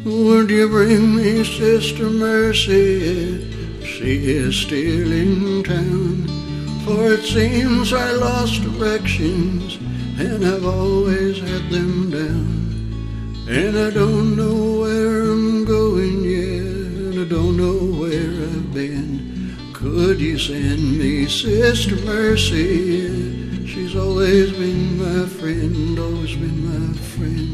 Would you bring me Sister Mercy? She is still in town. For it seems I lost directions, and I've always had them down. And I don't know where I'm going yet, and I don't know where I've been. Could you send me Sister Mercy? She's always been my friend, always been my friend.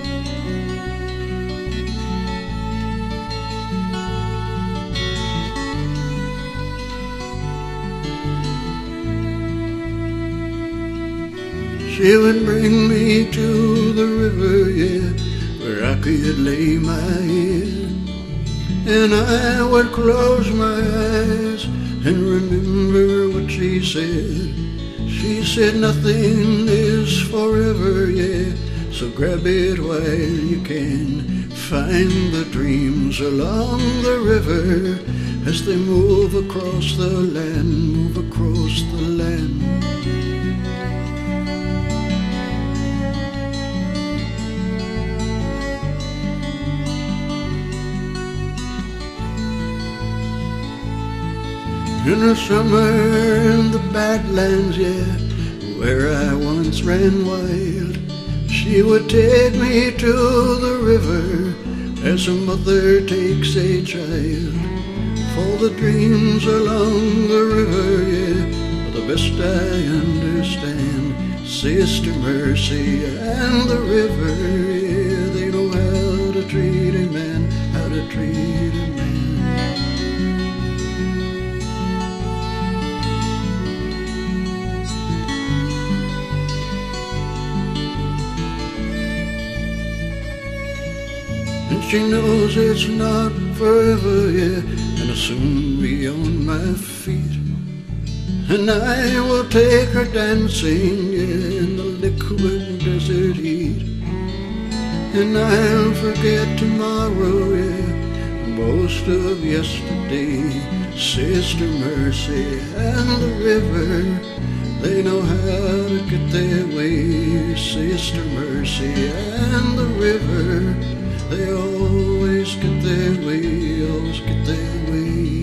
She would bring me to the river, yeah, where I could lay my head. And I would close my eyes and remember what she said. She said nothing is forever, yeah, so grab it while you can. Find the dreams along the river as they move across the land, move across the land. In the summer in the Badlands, yeah, where I once ran wild, she would take me to the river as a mother takes a child. For the dreams along the river, yeah, are the best I understand. Sister Mercy and the river, yeah, they know how to treat a man, how to treat a man. And she knows it's not forever, yeah, and I'll soon be on my feet. And I will take her dancing, yeah, in the liquid desert heat. And I'll forget tomorrow, yeah, most of yesterday. Sister Mercy and the river, they know how to get their way. Sister Mercy and the river, they always get their way, always get their way.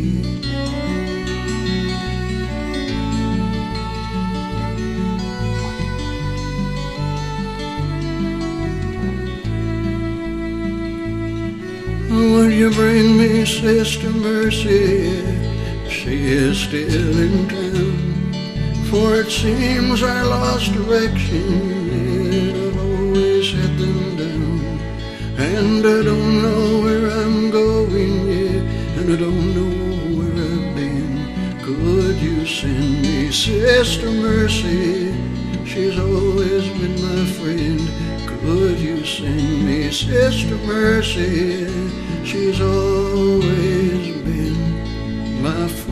Will you bring me Sister Mercy? She is still in town. For it seems I lost direction, and I've always had them down. And I don't know where I'm going yet, and I don't know where I've been. Could you send me Sister Mercy? She's always been my friend. Could you send me Sister Mercy? She's always been my friend.